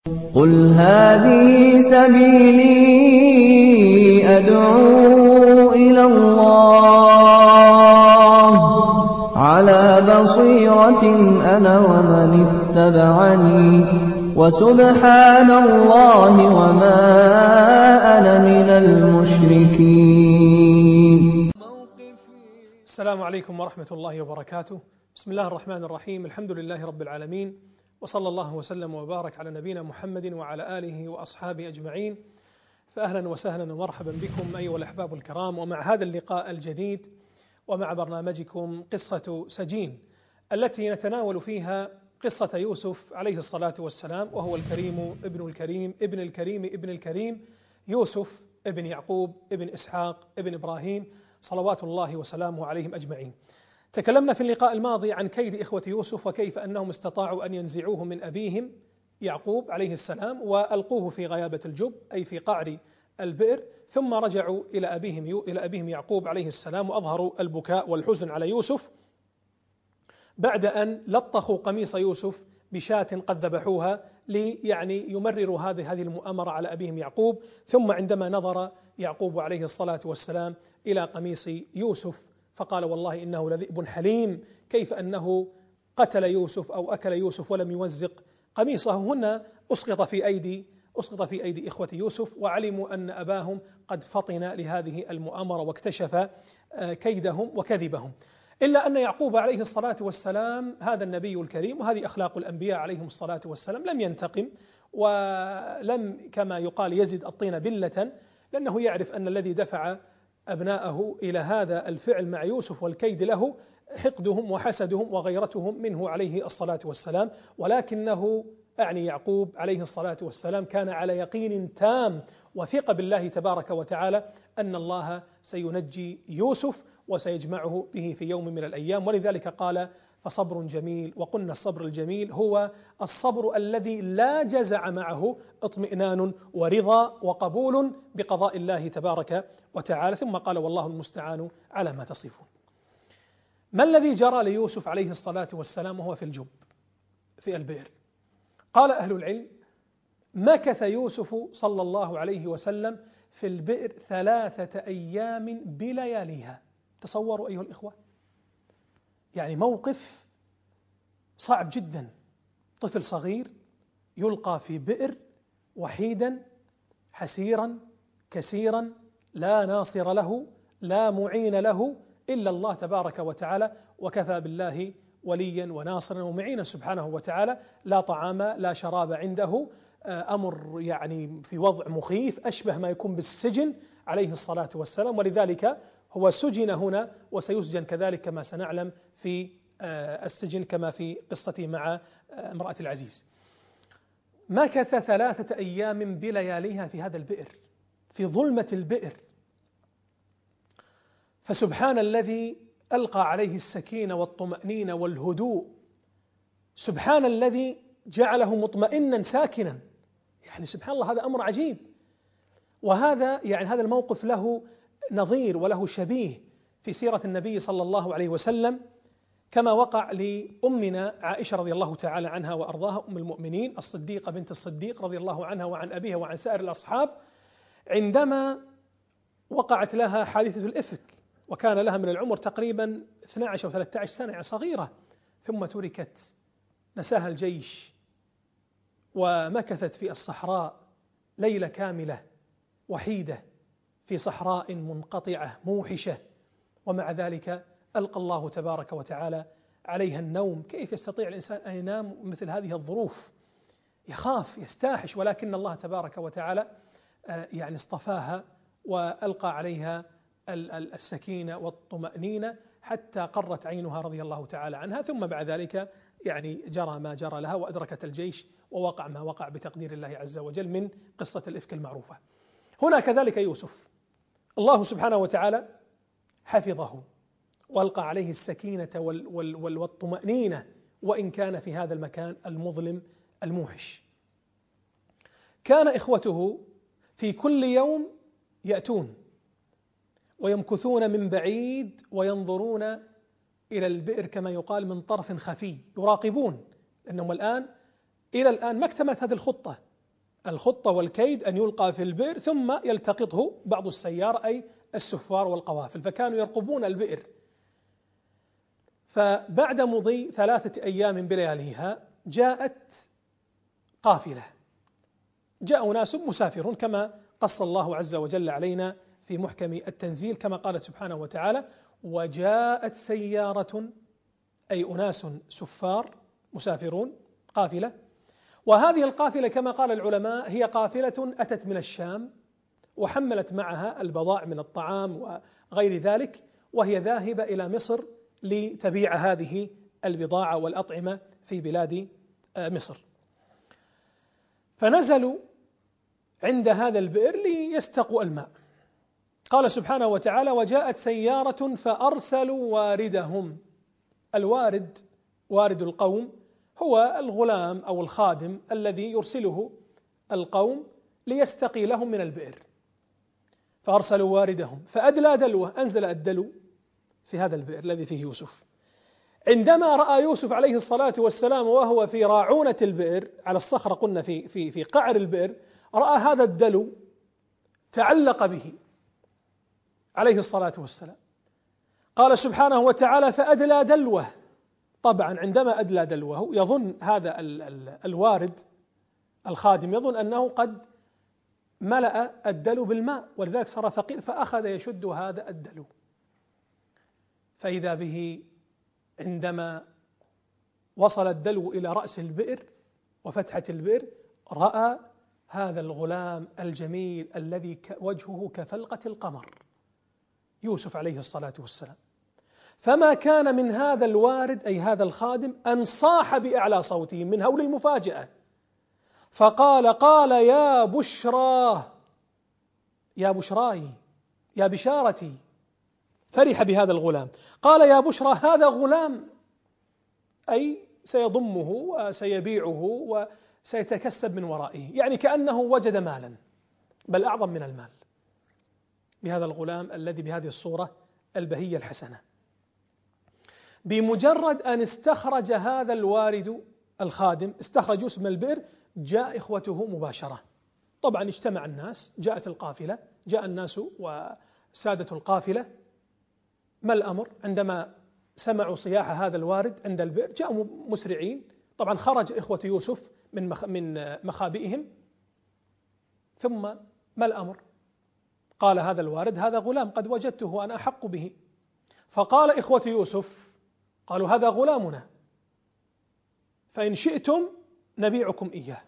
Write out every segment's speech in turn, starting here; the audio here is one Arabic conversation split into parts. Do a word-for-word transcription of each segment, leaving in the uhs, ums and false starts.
قل هذه سبيلي أدعو إلى الله على بصيرة أنا ومن اتبعني وسبحان الله وما أنا من المشركين. السلام عليكم ورحمة الله وبركاته. بسم الله الرحمن الرحيم. الحمد لله رب العالمين، وصلى الله وسلم وبارك على نبينا محمد وعلى آله وأصحابه أجمعين. فأهلا وسهلا ومرحبا بكم أيها الأحباب الكرام، ومع هذا اللقاء الجديد ومع برنامجكم قصة سجين، التي نتناول فيها قصة يوسف عليه الصلاة والسلام، وهو الكريم ابن الكريم ابن الكريم ابن الكريم يوسف ابن يعقوب ابن إسحاق ابن إبراهيم صلوات الله وسلامه عليهم أجمعين. تكلمنا في اللقاء الماضي عن كيد إخوة يوسف، وكيف أنهم استطاعوا أن ينزعوه من أبيهم يعقوب عليه السلام وألقوه في غيابة الجب، أي في قعر البئر، ثم رجعوا إلى أبيهم إلى أبيهم يعقوب عليه السلام، وأظهروا البكاء والحزن على يوسف بعد أن لطخوا قميص يوسف بشاة قد ذبحوها لي يعني يمرروا هذه هذه المؤامرة على أبيهم يعقوب. ثم عندما نظر يعقوب عليه الصلاة والسلام إلى قميص يوسف فقال: والله إنه لذئب حليم، كيف أنه قتل يوسف أو أكل يوسف ولم يمزق قميصه. هنا أسقط في أيدي أسقط في أيدي إخوة يوسف، وعلموا أن أباهم قد فطن لهذه المؤامرة واكتشف كيدهم وكذبهم. إلا أن يعقوب عليه الصلاة والسلام هذا النبي الكريم، وهذه أخلاق الأنبياء عليهم الصلاة والسلام، لم ينتقم ولم كما يقال يزد الطين بلة، لأنه يعرف أن الذي دفع أبناءه إلى هذا الفعل مع يوسف والكيد له حقدهم وحسدهم وغيرتهم منه عليه الصلاة والسلام. ولكنه أعني يعقوب عليه الصلاة والسلام كان على يقين تام وثقة بالله تبارك وتعالى أن الله سينجي يوسف وسيجمعه به في يوم من الأيام. ولذلك قال: فصبر جميل. وقلنا الصبر الجميل هو الصبر الذي لا جزع معه اطمئنان ورضا وقبول بقضاء الله تبارك وتعالى. ثم قال: والله المستعان على ما تصفون. ما الذي جرى ليوسف عليه الصلاة والسلام وهو في الجب في البئر؟ قال أهل العلم: مكث يوسف صلى الله عليه وسلم في البئر ثلاثة أيام بلياليها. تصوروا أيها الإخوة، يعني موقف صعب جدا، طفل صغير يلقى في بئر وحيدا حسيرا كسيرا لا ناصر له لا معين له إلا الله تبارك وتعالى، وكفى بالله وليا وناصرا ومعينا سبحانه وتعالى. لا طعام لا شراب عنده، أمر يعني في وضع مخيف أشبه ما يكون بالسجن عليه الصلاة والسلام. ولذلك هو سجن هنا وسيسجن كذلك كما سنعلم في السجن كما في قصته مع امرأة العزيز. مكث ثلاثة أيام بلياليها في هذا البئر في ظلمة البئر. فسبحان الذي ألقى عليه السكينة والطمأنينة والهدوء، سبحان الذي جعله مطمئنا ساكنا. يعني سبحان الله، هذا أمر عجيب. وهذا يعني هذا الموقف له نظير وله شبيه في سيرة النبي صلى الله عليه وسلم، كما وقع لأمنا عائشة رضي الله تعالى عنها وأرضاها، أم المؤمنين الصديقة بنت الصديق رضي الله عنها وعن أبيها وعن سائر الأصحاب، عندما وقعت لها حادثة الإفك، وكان لها من العمر تقريبا اثنتي عشرة أو ثلاثة عشر سنة، صغيرة، ثم تركت نساها الجيش ومكثت في الصحراء ليلة كاملة وحيدة في صحراء منقطعة موحشة، ومع ذلك ألقى الله تبارك وتعالى عليها النوم. كيف يستطيع الإنسان أن ينام مثل هذه الظروف؟ يخاف يستاحش، ولكن الله تبارك وتعالى يعني اصطفاها وألقى عليها السكينة والطمأنينة حتى قرت عينها رضي الله تعالى عنها. ثم بعد ذلك يعني جرى ما جرى لها وأدركت الجيش ووقع ما وقع بتقدير الله عز وجل من قصة الإفك المعروفة. هنا كذلك يوسف الله سبحانه وتعالى حفظه وألقى عليه السكينة والطمأنينة، وإن كان في هذا المكان المظلم الموحش. كان إخوته في كل يوم يأتون ويمكثون من بعيد وينظرون إلى البئر كما يقال من طرف خفي، يراقبون، لأنهم الآن إلى الآن ما اكتملت هذه الخطة، الخطة والكيد أن يلقى في البئر ثم يلتقطه بعض السيارة أي السفار والقوافل، فكانوا يرقبون البئر. فبعد مضي ثلاثة أيام بلياليها جاءت قافلة، جاء ناس مسافرون كما قص الله عز وجل علينا في محكم التنزيل، كما قال سبحانه وتعالى: وجاءت سيارة، أي أناس سفار مسافرون، قافلة. وهذه القافلة كما قال العلماء هي قافلة أتت من الشام وحملت معها البضائع من الطعام وغير ذلك، وهي ذاهبة إلى مصر لتبيع هذه البضاعة والأطعمة في بلاد مصر. فنزلوا عند هذا البئر ليستقوا الماء. قال سبحانه وتعالى: وجاءت سيارة فأرسلوا واردهم. الوارد، وارد القوم، هو الغلام أو الخادم الذي يرسله القوم ليستقي لهم من البئر. فأرسلوا واردهم فأدلى دلوه، أنزل الدلو في هذا البئر الذي فيه يوسف. عندما رأى يوسف عليه الصلاة والسلام وهو في راعونة البئر على الصخرة، قلنا في في في قعر البئر، رأى هذا الدلو تعلق به عليه الصلاة والسلام. قال سبحانه وتعالى: فأدلى دلوه. طبعا عندما أدلى دلوه يظن هذا ال ال الوارد الخادم يظن أنه قد ملأ الدلو بالماء، ولذلك صار ثقيل، فأخذ يشد هذا الدلو. فإذا به عندما وصل الدلو إلى رأس البئر وفتحة البئر رأى هذا الغلام الجميل الذي وجهه كفلقة القمر، يوسف عليه الصلاة والسلام. فما كان من هذا الوارد أي هذا الخادم أن صاح بأعلى صوته من هول المفاجأة، فقال: قال يا بشرى، يا بشراي، يا بشارتي. فرح بهذا الغلام، قال: يا بشرى، هذا غلام، أي سيضمه وسيبيعه وسيتكسب من ورائه، يعني كأنه وجد مالا، بل أعظم من المال، بهذا الغلام الذي بهذه الصورة البهية الحسنة. بمجرد أن استخرج هذا الوارد الخادم، استخرج يوسف من البئر، جاء إخوته مباشرة. طبعا اجتمع الناس، جاءت القافلة، جاء الناس وسادة القافلة. ما الأمر؟ عندما سمعوا صياح هذا الوارد عند البئر جاءوا مسرعين. طبعا خرج إخوة يوسف من من مخابئهم. ثم ما الأمر؟ قال هذا الوارد: هذا غلام قد وجدته وأنا أحق به. فقال إخوة يوسف، قالوا: هذا غلامنا، فإن شئتم نبيعكم إياه.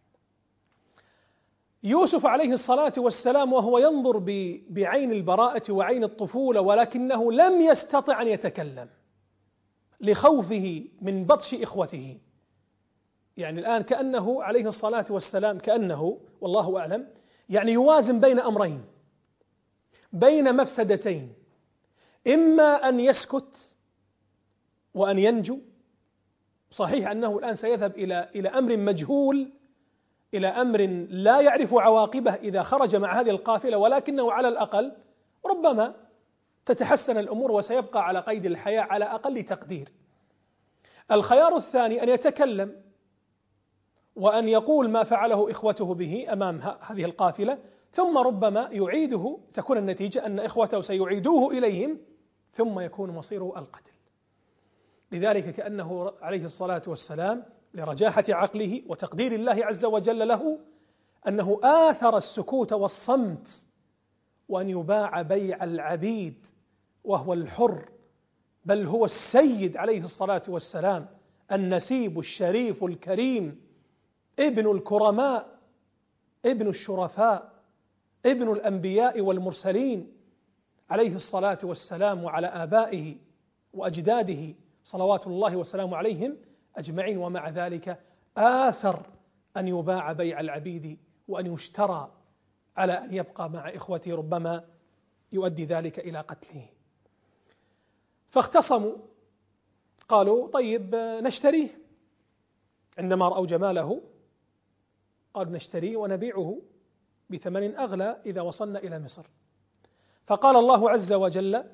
يوسف عليه الصلاة والسلام وهو ينظر بعين البراءة وعين الطفولة، ولكنه لم يستطع أن يتكلم لخوفه من بطش إخوته. يعني الآن كأنه عليه الصلاة والسلام، كأنه والله أعلم، يعني يوازن بين أمرين، بين مفسدتين: إما أن يسكت وأن ينجو، صحيح أنه الآن سيذهب إلى إلى أمر مجهول، إلى أمر لا يعرف عواقبه إذا خرج مع هذه القافلة، ولكنه على الأقل ربما تتحسن الأمور وسيبقى على قيد الحياة على أقل تقدير. الخيار الثاني أن يتكلم وأن يقول ما فعله إخوته به أمام هذه القافلة، ثم ربما يعيده، تكون النتيجة أن إخوته سيعيدوه إليهم، ثم يكون مصيره القتل. لذلك كأنه عليه الصلاة والسلام لرجاحة عقله وتقدير الله عز وجل له أنه آثر السكوت والصمت، وأن يباع بيع العبيد وهو الحر، بل هو السيد عليه الصلاة والسلام، النسيب الشريف الكريم، ابن الكرماء، ابن الشرفاء، ابن الأنبياء والمرسلين عليه الصلاة والسلام، وعلى آبائه وأجداده صلوات الله وسلامه عليهم أجمعين. ومع ذلك آثر أن يباع بيع العبيد وأن يشترى على أن يبقى مع إخوته، ربما يؤدي ذلك إلى قتله. فاختصموا، قالوا: طيب نشتريه. عندما رأوا جماله قالوا: نشتريه ونبيعه بثمن أغلى إذا وصلنا إلى مصر. فقال الله عز وجل: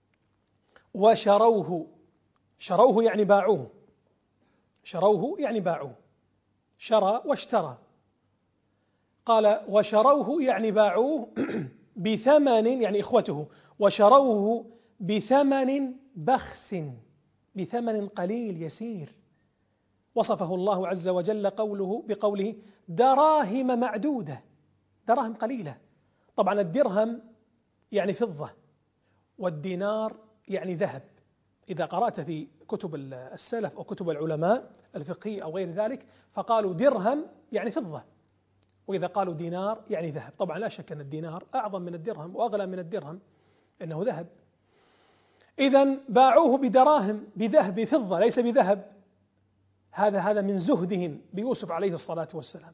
وشروه. شروه يعني باعوه، شروه يعني باعوه، شرى واشترى. قال وشروه يعني باعوه بثمن، يعني إخوته، وشروه بثمن بخس، بثمن قليل يسير. وصفه الله عز وجل قوله بقوله دراهم معدودة، دراهم قليلة. طبعا الدرهم يعني فضة، والدينار يعني ذهب. إذا قرأت في كتب السلف أو كتب العلماء الفقهية أو غير ذلك فقالوا درهم يعني فضة، وإذا قالوا دينار يعني ذهب. طبعا لا شك أن الدينار أعظم من الدرهم وأغلى من الدرهم إنه ذهب. إذن باعوه بدراهم، بذهب، بفضة ليس بذهب. هذا هذا من زهدهم بيوسف عليه الصلاة والسلام.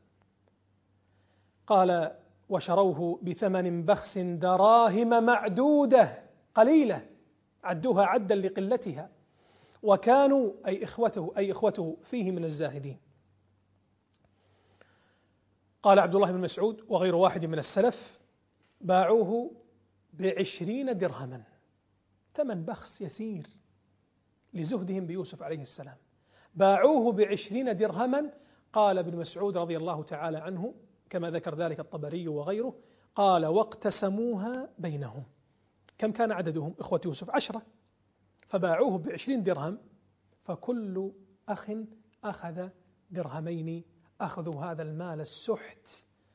قال وشروه بثمن بخس دراهم معدودة، قليلة، عدوها عدا لقلتها، وكانوا أي إخوته أي إخوته فيه من الزاهدين. قال عبد الله بن مسعود وغير واحد من السلف باعوه بعشرين درهما، ثمن بخس يسير لزهدهم بيوسف عليه السلام، باعوه بعشرين درهما. قال ابن مسعود رضي الله تعالى عنه كما ذكر ذلك الطبري وغيره، قال واقتسموها بينهم. كم كان عددهم إخوة يوسف؟ عشرة، فباعوه بعشرين درهم، فكل أخ أخذ درهمين. أخذوا هذا المال السحت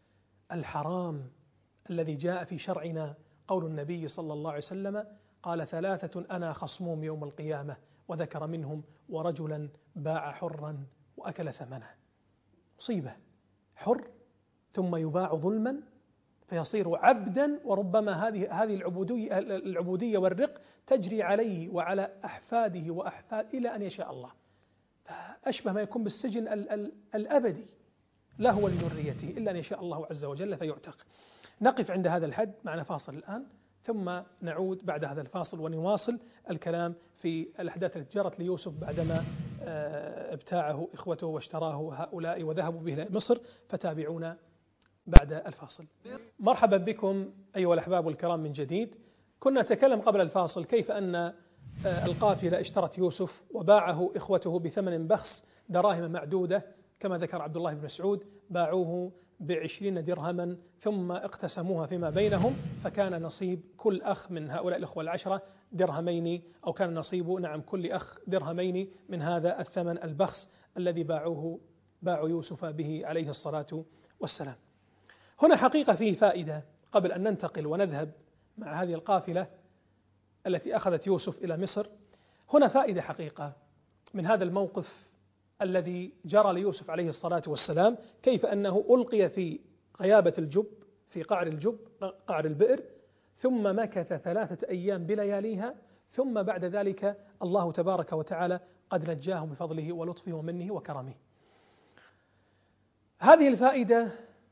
الحرام الذي جاء في شرعنا، قول النبي صلى الله عليه وسلم قال ثلاثة أنا خصمهم يوم القيامة، وذكر منهم ورجلا باع حرا وأكل ثمنه. مصيبة، حر ثم يباع ظلما فيصير عبدا، وربما هذه هذه العبودية العبودية والرق تجري عليه وعلى أحفاده وأحفاد إلى أن يشاء الله، فأشبه ما يكون بالسجن ال ال الأبدي له ولذريته إلا أن يشاء الله عز وجل فيعتق. نقف عند هذا الحد، معنا فاصل الآن، ثم نعود بعد هذا الفاصل ونواصل الكلام في الأحداث التي جرت ليوسف بعدما ابتاعه إخوته واشتراه هؤلاء وذهبوا به إلى مصر. فتابعونا بعد الفاصل. مرحبا بكم أيها الأحباب الكرام من جديد. كنا نتكلم قبل الفاصل كيف أن القافلة اشترت يوسف وباعه إخوته بثمن بخس دراهم معدودة، كما ذكر عبد الله بن مسعود باعوه بعشرين درهما ثم اقتسموها فيما بينهم، فكان نصيب كل أخ من هؤلاء الأخوة العشرة درهمين، أو كان نصيب نعم كل أخ درهمين من هذا الثمن البخس الذي باعوه باعوا يوسف به عليه الصلاة والسلام. هنا حقيقة فيه فائدة قبل أن ننتقل ونذهب مع هذه القافلة التي أخذت يوسف إلى مصر. هنا فائدة حقيقة من هذا الموقف الذي جرى ليوسف عليه الصلاة والسلام، كيف أنه ألقي في غيابة الجب، في قعر الجب، قعر البئر، ثم مكث ثلاثة أيام بلياليها، ثم بعد ذلك الله تبارك وتعالى قد نجاه بفضله ولطفه ومنه وكرمه. هذه الفائدة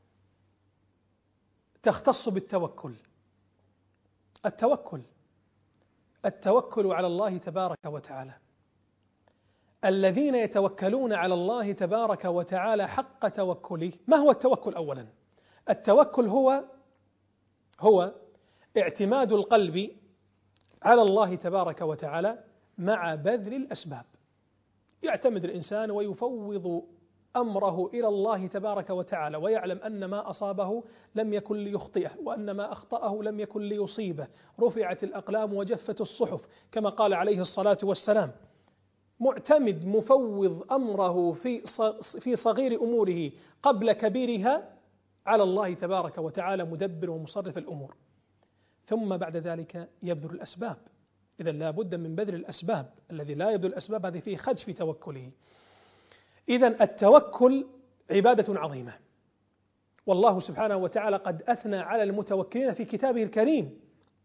تختص بالتوكل. التوكل التوكل على الله تبارك وتعالى. الذين يتوكلون على الله تبارك وتعالى حق توكله. ما هو التوكل؟ أولا التوكل هو هو اعتماد القلب على الله تبارك وتعالى مع بذل الأسباب. يعتمد الإنسان ويفوض أمره إلى الله تبارك وتعالى، ويعلم أن ما أصابه لم يكن ليخطئه، وأن ما أخطأه لم يكن ليصيبه. رفعت الأقلام وجفت الصحف كما قال عليه الصلاة والسلام. معتمد مفوض أمره في في صغير أموره قبل كبيرها على الله تبارك وتعالى، مدبر ومصرف الأمور. ثم بعد ذلك يبذل الأسباب. إذن لا بد من بذل الأسباب. الذي لا يبذل الأسباب هذه فيه خدش في توكله. إذن التوكل عبادة عظيمة، والله سبحانه وتعالى قد أثنى على المتوكلين في كتابه الكريم.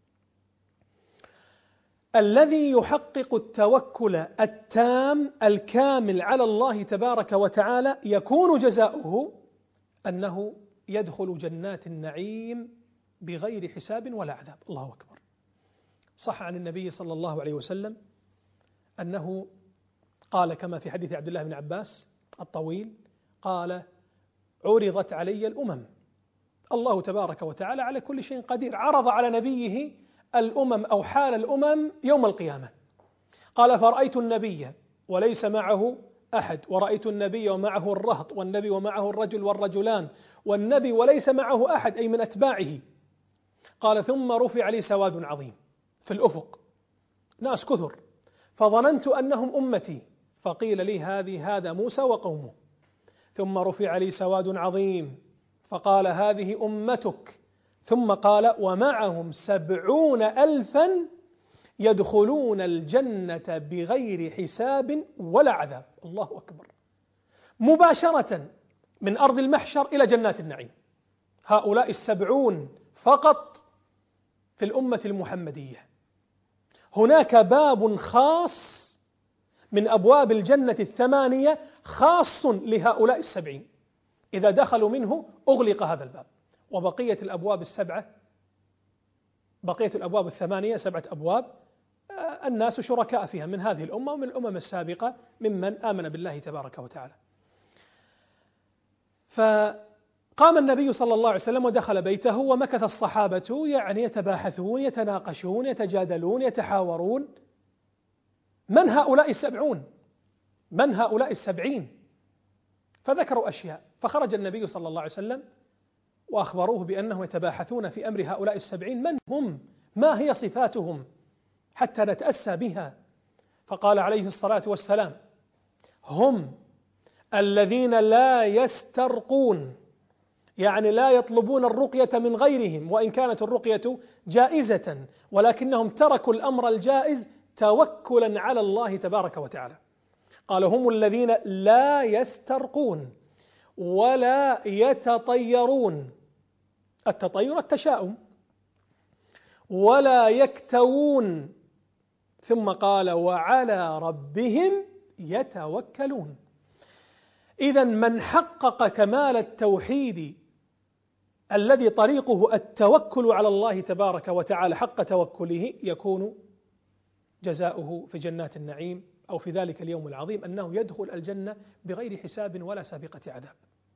الذي يحقق التوكل التام الكامل على الله تبارك وتعالى يكون جزاؤه أنه يدخل جنات النعيم بغير حساب ولا عذاب. الله أكبر. صح عن النبي صلى الله عليه وسلم أنه قال كما في حديث عبد الله بن عباس الطويل، قال عرضت علي الأمم. الله تبارك وتعالى على كل شيء قدير، عرض على نبيه الأمم أو حال الأمم يوم القيامة. قال فرأيت النبي وليس معه أحد، ورأيت النبي ومعه الرهط، والنبي ومعه الرجل والرجلان، والنبي وليس معه أحد أي من أتباعه. قال ثم رفع لي سواد عظيم في الأفق، ناس كثر، فظننت أنهم أمتي، فقيل لي هذه هذا موسى وقومه. ثم رفع لي سواد عظيم فقال هذه أمتك، ثم قال ومعهم سبعون ألفا يدخلون الجنة بغير حساب ولا عذاب. الله أكبر، مباشرة من أرض المحشر إلى جنات النعيم. هؤلاء السبعون فقط في الأمة المحمدية. هناك باب خاص من أبواب الجنة الثمانية خاص لهؤلاء السبعين، إذا دخلوا منه أغلق هذا الباب، وبقية الأبواب السبعة بقية الأبواب الثمانية سبعة أبواب الناس شركاء فيها من هذه الأمة ومن الأمم السابقة ممن آمن بالله تبارك وتعالى. فقام النبي صلى الله عليه وسلم ودخل بيته، ومكث الصحابة يعني يتباحثون يتناقشون يتجادلون يتحاورون من هؤلاء السبعون، من هؤلاء السبعين، فذكروا أشياء. فخرج النبي صلى الله عليه وسلم وأخبروه بأنهم يتباحثون في أمر هؤلاء السبعين، من هم؟ ما هي صفاتهم حتى نتأسى بها؟ فقال عليه الصلاة والسلام هم الذين لا يسترقون، يعني لا يطلبون الرقية من غيرهم، وإن كانت الرقية جائزة، ولكنهم تركوا الأمر الجائز توكلا على الله تبارك وتعالى. قال هم الذين لا يسترقون ولا يتطيرون، التطير التشاؤم، ولا يكتوون، ثم قال وعلى ربهم يتوكلون. إذن من حقق كمال التوحيد الذي طريقه التوكل على الله تبارك وتعالى حق توكله، يكون جزاؤه في جنات النعيم أو في ذلك اليوم العظيم أنه يدخل الجنة بغير حساب ولا سابقة عذاب.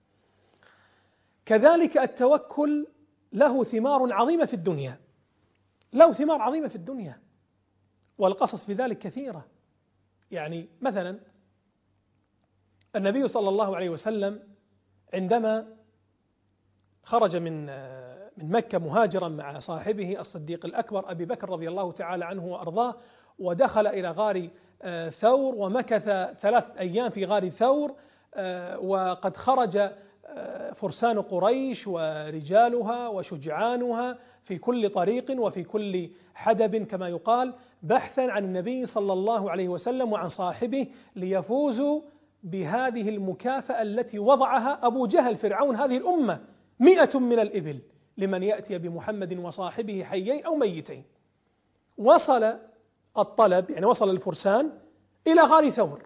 كذلك التوكل له ثمار عظيمة في الدنيا، له ثمار عظيمة في الدنيا، والقصص في ذلك كثيرة. يعني مثلا النبي صلى الله عليه وسلم عندما خرج من من مكة مهاجرا مع صاحبه الصديق الأكبر أبي بكر رضي الله تعالى عنه وأرضاه، ودخل إلى غار ثور ومكث ثلاثة أيام في غار ثور، وقد خرج فرسان قريش ورجالها وشجعانها في كل طريق وفي كل حدب كما يقال، بحثا عن النبي صلى الله عليه وسلم وعن صاحبه ليفوزوا بهذه المكافأة التي وضعها أبو جهل فرعون هذه الأمة، مئة من الإبل لمن يأتي بمحمد وصاحبه حيين أو ميتين. وصل الطلب، يعني وصل الفرسان إلى غار ثور،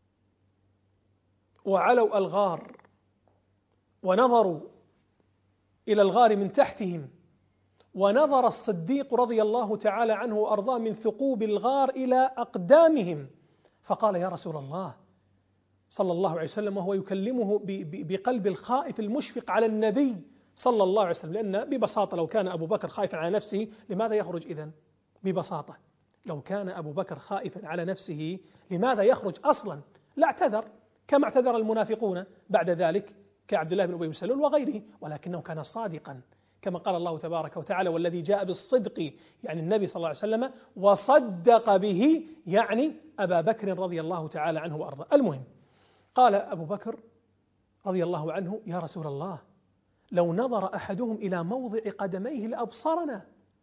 وعلوا الغار ونظروا إلى الغار من تحتهم، ونظر الصديق رضي الله تعالى عنه وأرضاه من ثقوب الغار إلى أقدامهم، فقال يا رسول الله صلى الله عليه وسلم وهو يكلمه بقلب الخائف المشفق على النبي صلى الله عليه وسلم، لأن ببساطة لو كان أبو بكر خائفا على نفسه لماذا يخرج إذن؟ ببساطة لو كان أبو بكر خائفا على نفسه لماذا يخرج أصلا؟ لا اعتذر كما اعتذر المنافقون بعد ذلك كعبد الله بن أبي بن سلول وغيره، ولكنه كان صادقا كما قال الله تبارك وتعالى والذي جاء بالصدق، يعني النبي صلى الله عليه وسلم، وصدق به يعني أبا بكر رضي الله تعالى عنه وأرضاه. المهم قال أبو بكر رضي الله عنه يا رسول الله لو نظر أحدهم إلى موضع قدميه لأبصرنا،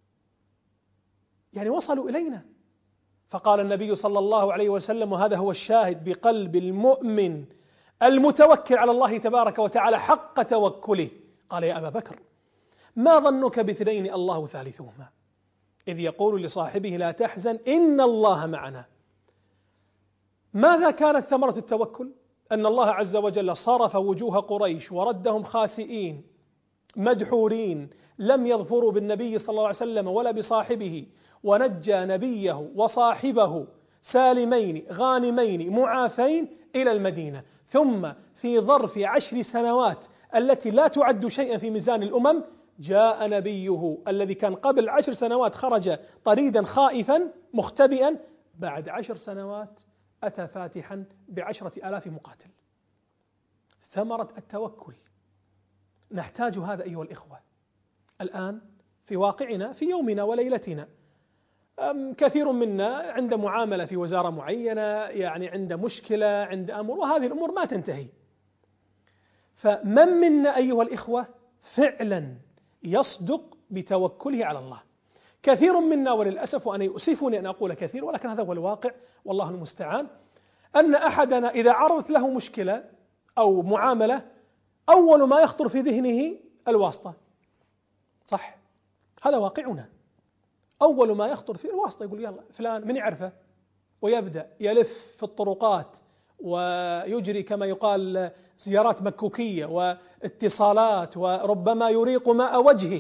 يعني وصلوا إلينا. فقال النبي صلى الله عليه وسلم وهذا هو الشاهد بقلب المؤمن المتوكل على الله تبارك وتعالى حق توكله، قال يا أبا بكر ما ظنك باثنين الله ثالثهما إذ يقول لصاحبه لا تحزن إن الله معنا. ماذا كانت ثمرة التوكل؟ أن الله عز وجل صرف وجوه قريش وردهم خاسئين مدحورين لم يظفروا بالنبي صلى الله عليه وسلم ولا بصاحبه، ونجى نبيه وصاحبه سالمين غانمين معافين إلى المدينة، ثم في ظرف عشر سنوات التي لا تعد شيئا في ميزان الأمم جاء نبيه الذي كان قبل عشر سنوات خرج طريدا خائفا مختبئا، بعد عشر سنوات أتى فاتحا بعشرة آلاف مقاتل. ثمرة التوكل. نحتاج هذا أيها الإخوة الآن في واقعنا في يومنا وليلتنا. كثير منا عند معاملة في وزارة معينة، يعني عند مشكلة، عند أمر، وهذه الأمور ما تنتهي. فمن منا أيها الإخوة فعلا يصدق بتوكله على الله؟ كثير منا وللأسف، وأنا يؤسفني أن أقول كثير ولكن هذا هو الواقع والله المستعان، أن أحدنا إذا عرضت له مشكلة أو معاملة أول ما يخطر في ذهنه الواسطة. صح، هذا واقعنا. أول ما يخطر في الواسطة يقول يلا فلان من يعرفه، ويبدأ يلف في الطرقات ويجري كما يقال زيارات مكوكية واتصالات، وربما يريق ماء وجهه.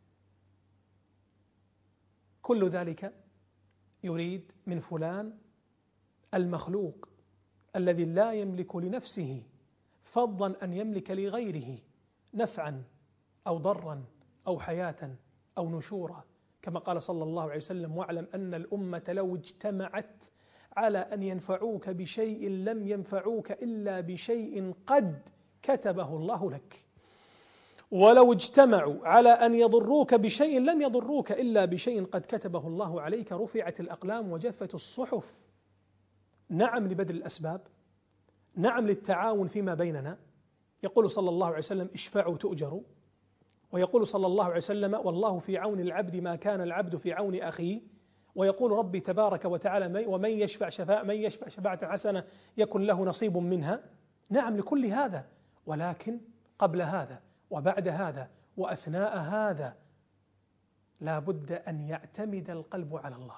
كل ذلك يريد من فلان المخلوق الذي لا يملك لنفسه فضلا أن يملك لغيره نفعا أو ضرا أو حياة أو نشورا، كما قال صلى الله عليه وسلم: واعلم أن الأمة لو اجتمعت على أن ينفعوك بشيء لم ينفعوك إلا بشيء قد كتبه الله لك، ولو اجتمعوا على أن يضروك بشيء لم يضروك إلا بشيء قد كتبه الله عليك، رفعت الأقلام وجفت الصحف. نعم لبذل الأسباب، نعم للتعاون فيما بيننا. يقول صلى الله عليه وسلم: اشفعوا تؤجروا. ويقول صلى الله عليه وسلم: والله في عون العبد ما كان العبد في عون أخيه. ويقول ربي تبارك وتعالى: ومن يشفع شفاعة من يشفع شفاعة حسنة يكن له نصيب منها. نعم لكل هذا، ولكن قبل هذا وبعد هذا وأثناء هذا لا بد أن يعتمد القلب على الله.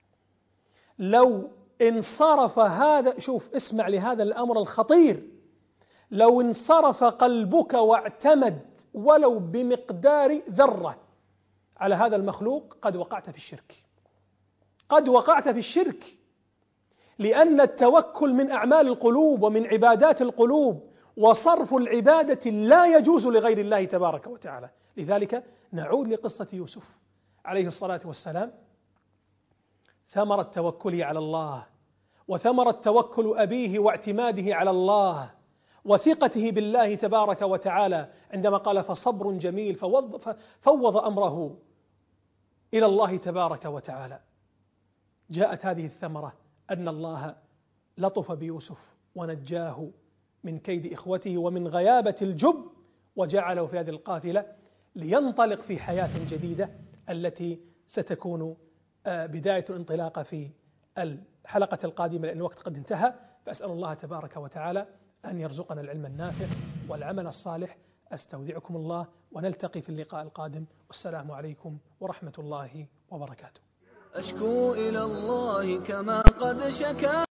لو انصرف هذا، شوف اسمع لهذا الأمر الخطير، لو انصرف قلبك واعتمد ولو بمقدار ذرة على هذا المخلوق قد وقعت في الشرك، قد وقعت في الشرك، لأن التوكل من أعمال القلوب ومن عبادات القلوب، وصرف العبادة لا يجوز لغير الله تبارك وتعالى. لذلك نعود لقصة يوسف عليه الصلاة والسلام. ثمرة توكله على الله، وثمرة توكل أبيه واعتماده على الله وثقته بالله تبارك وتعالى، عندما قال: فصبر جميل، فوض أمره إلى الله تبارك وتعالى. جاءت هذه الثمرة أن الله لطف بيوسف ونجاه من كيد إخوته ومن غيابة الجب، وجعله في هذه القافلة لينطلق في حياة جديدة التي ستكون بداية الانطلاق في الحلقة القادمة، لأن الوقت قد انتهى. فأسأل الله تبارك وتعالى أن يرزقنا العلم النافع والعمل الصالح. أستودعكم الله، ونلتقي في اللقاء القادم، والسلام عليكم ورحمة الله وبركاته. أشكو إلى الله كما قد شكا